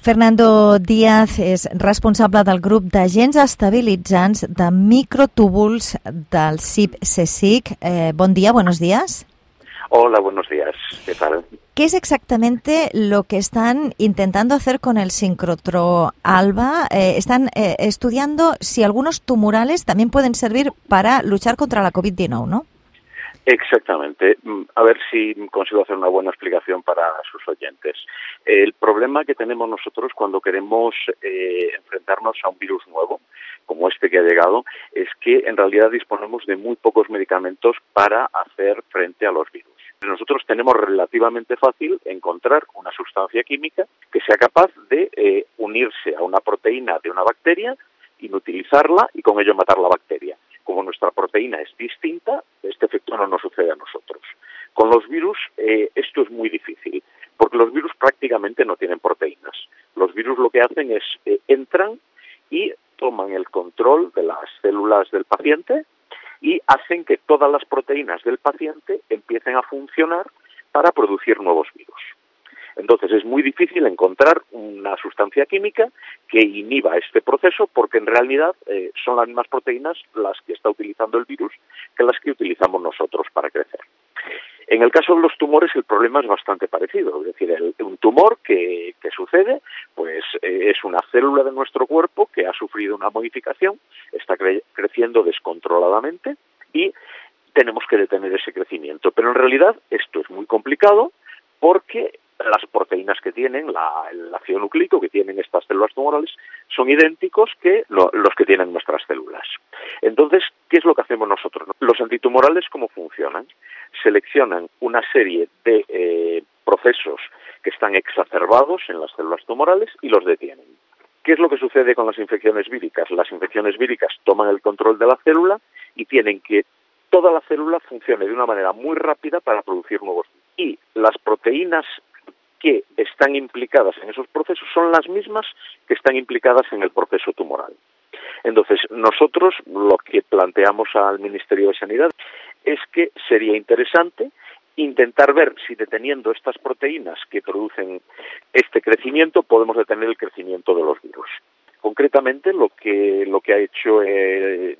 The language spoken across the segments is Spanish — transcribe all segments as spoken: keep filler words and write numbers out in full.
Fernando Díaz és responsable del grup d'agents estabilitzants de microtúbuls del C I P CSIC. Eh, bon dia, buenos días. Hola, buenos días. ¿Qué tal? ¿Qué es exactamente lo que están intentando hacer con el sincrotrón alba? Eh, están eh, estudiando si algunos tumorales también pueden servir para luchar contra la COVID diecinueve, ¿no? Exactamente. A ver si consigo hacer una buena explicación para sus oyentes. El problema que tenemos nosotros cuando queremos eh, enfrentarnos a un virus nuevo, como este que ha llegado, es que en realidad disponemos de muy pocos medicamentos para hacer frente a los virus. Nosotros tenemos relativamente fácil encontrar una sustancia química que sea capaz de eh, unirse a una proteína de una bacteria, inutilizarla y con ello matar la bacteria. Como nuestra proteína es distinta, este efecto no nos sucede a nosotros. Con los virus eh, esto es muy difícil, porque los virus prácticamente no tienen proteínas. Los virus lo que hacen es eh, entran y toman el control de las células del paciente y hacen que todas las proteínas del paciente empiecen a funcionar para producir nuevos virus. Entonces es muy difícil encontrar una sustancia química que inhiba este proceso porque en realidad eh, son las mismas proteínas las que está utilizando el virus que las que utilizamos nosotros para crecer. En el caso de los tumores el problema es bastante parecido, es decir, el, un tumor que, que sucede pues eh, es una célula de nuestro cuerpo que ha sufrido una modificación, está cre- creciendo descontroladamente y tenemos que detener ese crecimiento. Pero en realidad esto es muy complicado porque las proteínas que tienen, la, el ácido nucleico que tienen estas células tumorales, son idénticos que lo, los que tienen nuestras células. Entonces, ¿qué es lo que hacemos nosotros? Los antitumorales, ¿cómo funcionan? Seleccionan una serie de eh, procesos que están exacerbados en las células tumorales y los detienen. ¿Qué es lo que sucede con las infecciones víricas? Las infecciones víricas toman el control de la célula y tienen que toda la célula funcione de una manera muy rápida para producir nuevos virus. Y las proteínas que están implicadas en esos procesos son las mismas que están implicadas en el proceso tumoral. Entonces, nosotros lo que planteamos al Ministerio de Sanidad es que sería interesante intentar ver si deteniendo estas proteínas que producen este crecimiento podemos detener el crecimiento de los virus. Concretamente, lo que lo que ha hecho eh,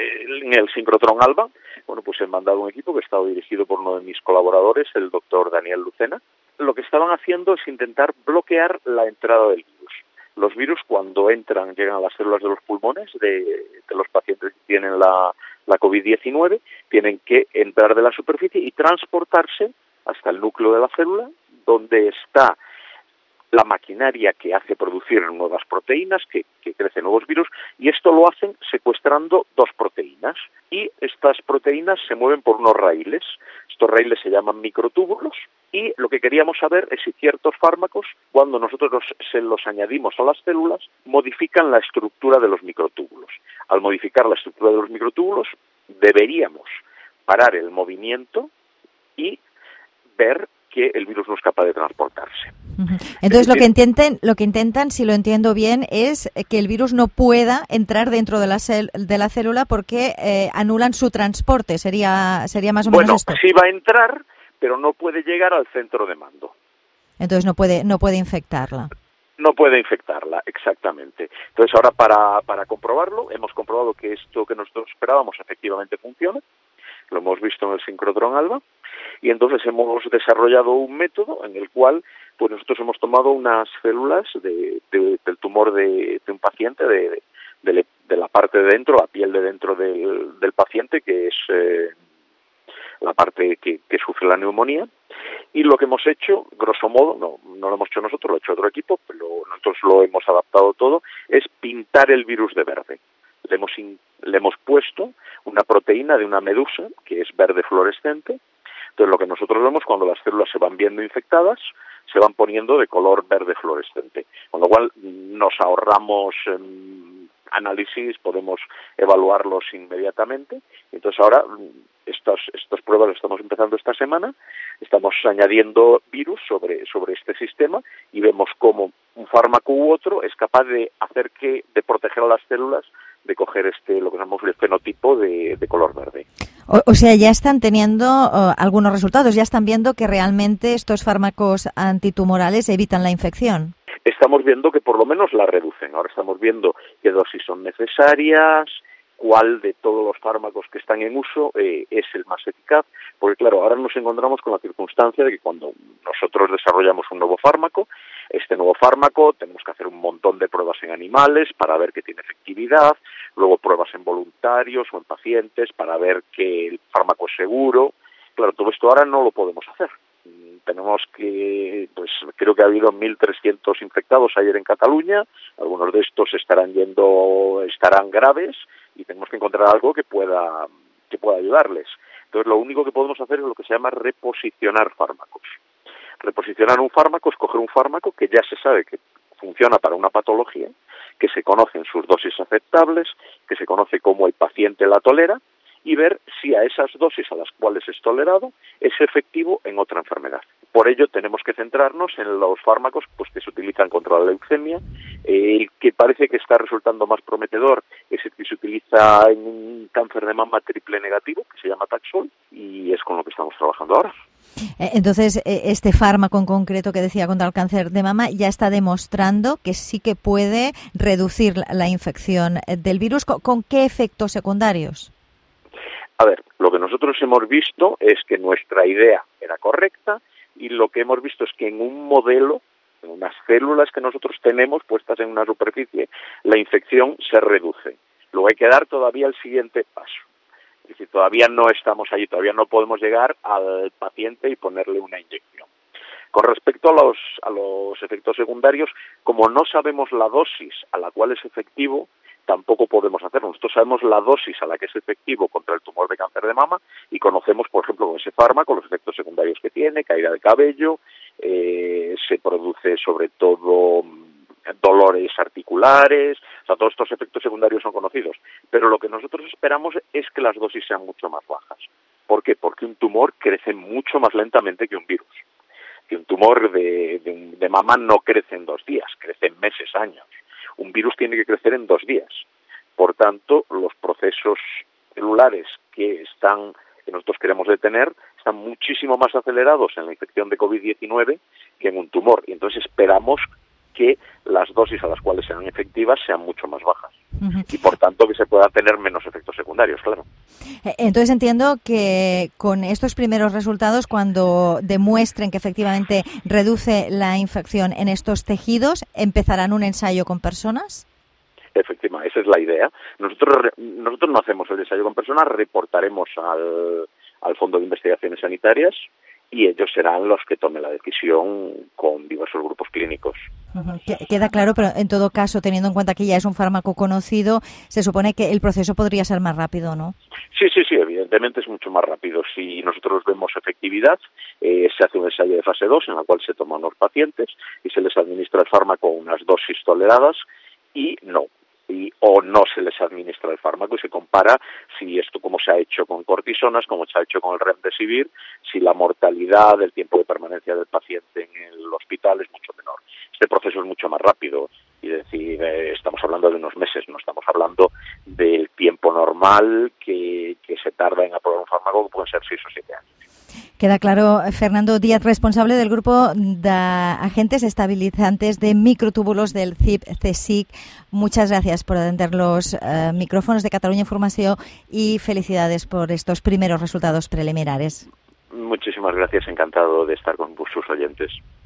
en el sincrotrón alba, bueno, pues he mandado un equipo que ha estado dirigido por uno de mis colaboradores, el doctor Daniel Lucena. Lo que estaban haciendo es intentar bloquear la entrada del virus. Los virus cuando entran, llegan a las células de los pulmones de, de los pacientes que tienen la, la COVID diecinueve, tienen que entrar de la superficie y transportarse hasta el núcleo de la célula, donde está la maquinaria que hace producir nuevas proteínas, que, que crecen nuevos virus, y esto lo hacen secuestrando dos proteínas. Y estas proteínas se mueven por unos raíles. Estos raíles se llaman microtúbulos, y lo que queríamos saber es si ciertos fármacos, cuando nosotros los, se los añadimos a las células, modifican la estructura de los microtúbulos. Al modificar la estructura de los microtúbulos, deberíamos parar el movimiento y ver que el virus no es capaz de transportarse. Entonces lo que intenten, lo que intentan, si lo entiendo bien, es que el virus no pueda entrar dentro de la cel- de la célula porque eh, anulan su transporte. Sería sería más o menos bueno, esto. Sí va a entrar, pero no puede llegar al centro de mando. Entonces no puede no puede infectarla. No puede infectarla, exactamente. Entonces ahora para para comprobarlo, hemos comprobado que esto que nosotros esperábamos efectivamente funciona. Lo hemos visto en el sincrotrón alba. Y entonces hemos desarrollado un método en el cual pues nosotros hemos tomado unas células de, de, del tumor de, de un paciente, de, de, de la parte de dentro, la piel de dentro del, del paciente, que es eh, la parte que, que sufre la neumonía. Y lo que hemos hecho, grosso modo, no, no lo hemos hecho nosotros, lo ha hecho otro equipo, pero nosotros lo hemos adaptado todo, es pintar el virus de verde. Le hemos, in, le hemos puesto una proteína de una medusa, que es verde fluorescente. Entonces lo que nosotros vemos cuando las células se van viendo infectadas, se van poniendo de color verde fluorescente, con lo cual nos ahorramos eh, análisis, podemos evaluarlos inmediatamente. Entonces ahora estas, estas pruebas las estamos empezando esta semana, estamos añadiendo virus sobre, sobre este sistema y vemos cómo un fármaco u otro es capaz de hacer que, de proteger a las células de coger este, lo que llamamos el fenotipo de, de color verde. O, o sea, ya están teniendo uh, algunos resultados, ya están viendo que realmente estos fármacos antitumorales evitan la infección. estamos viendo que por lo menos la reducen. Ahora estamos viendo qué dosis son necesarias, cuál de todos los fármacos que están en uso eh, es el más eficaz, porque claro, ahora nos encontramos con la circunstancia de que cuando nosotros desarrollamos un nuevo fármaco, este nuevo fármaco tenemos que hacer un montón de pruebas en animales para ver que tiene efectividad, luego pruebas en voluntarios o en pacientes para ver que el fármaco es seguro. Claro, todo esto ahora no lo podemos hacer. Tenemos que, pues creo que ha habido mil trescientos infectados ayer en Cataluña, algunos de estos estarán yendo, estarán graves y tenemos que encontrar algo que pueda, que pueda ayudarles. Entonces lo único que podemos hacer es lo que se llama reposicionar fármacos. Reposicionar un fármaco es coger un fármaco que ya se sabe que funciona para una patología, que se conocen sus dosis aceptables, que se conoce cómo el paciente la tolera, y ver si a esas dosis a las cuales es tolerado es efectivo en otra enfermedad. Por ello tenemos que centrarnos en los fármacos pues que se utilizan contra la leucemia. El que parece que está resultando más prometedor es el que se utiliza en un cáncer de mama triple negativo, que se llama Taxol, y es con lo que estamos trabajando ahora. Entonces, este fármaco en concreto que decía contra el cáncer de mama ya está demostrando que sí que puede reducir la infección del virus. ¿Con qué efectos secundarios? A ver, lo que nosotros hemos visto es que nuestra idea era correcta y lo que hemos visto es que en un modelo, en unas células que nosotros tenemos puestas en una superficie, la infección se reduce. Luego hay que dar todavía el siguiente paso. Es decir, todavía no estamos allí, todavía no podemos llegar al paciente y ponerle una inyección. Con respecto a los, a los efectos secundarios, como no sabemos la dosis a la cual es efectivo, tampoco podemos hacerlo. Nosotros sabemos la dosis a la que es efectivo contra el tumor de cáncer de mama y conocemos, por ejemplo, con ese fármaco los efectos secundarios que tiene, caída de cabello, eh, se produce sobre todo dolores articulares, o sea, todos estos efectos secundarios son conocidos. Pero lo que nosotros esperamos es que las dosis sean mucho más bajas. ¿Por qué? Porque un tumor crece mucho más lentamente que un virus. Que un tumor de, de, de mama no crece en dos días, crece en meses, años. Un virus tiene que crecer en dos días. Por tanto, los procesos celulares que están, que nosotros queremos detener, están muchísimo más acelerados en la infección de COVID diecinueve que en un tumor. Y entonces esperamos que las dosis a las cuales sean efectivas sean mucho más bajas. Uh-huh. Y por tanto que se pueda tener menos efectos secundarios, claro. Entonces entiendo que con estos primeros resultados, cuando demuestren que efectivamente reduce la infección en estos tejidos, ¿empezarán un ensayo con personas? Efectivamente, esa es la idea. Nosotros nosotros no hacemos el ensayo con personas, reportaremos al, al Fondo de Investigaciones Sanitarias y ellos serán los que tomen la decisión con diversos grupos clínicos. Uh-huh. Queda claro, pero en todo caso, teniendo en cuenta que ya es un fármaco conocido, se supone que el proceso podría ser más rápido, ¿no? Sí, sí, sí, evidentemente es mucho más rápido. Si nosotros vemos efectividad, eh, se hace un ensayo de fase dos en la cual se toman los pacientes y se les administra el fármaco a unas dosis toleradas y no. Y, o no se les administra el fármaco y se compara si esto como se ha hecho con cortisonas, como se ha hecho con el remdesivir, si la mortalidad, el tiempo de permanencia del paciente en el hospital es mucho menor. Este proceso es mucho más rápido y decir, eh, estamos hablando de unos meses, no estamos hablando del tiempo normal que, que se tarda en aprobar un fármaco, que pueden ser seis o siete años. Queda claro. Fernando Díaz, responsable del grupo de agentes estabilizantes de microtúbulos del C I P-CSIC. Muchas gracias por atender los uh, micrófonos de Catalunya Informació y felicidades por estos primeros resultados preliminares. Muchísimas gracias, encantado de estar con sus oyentes.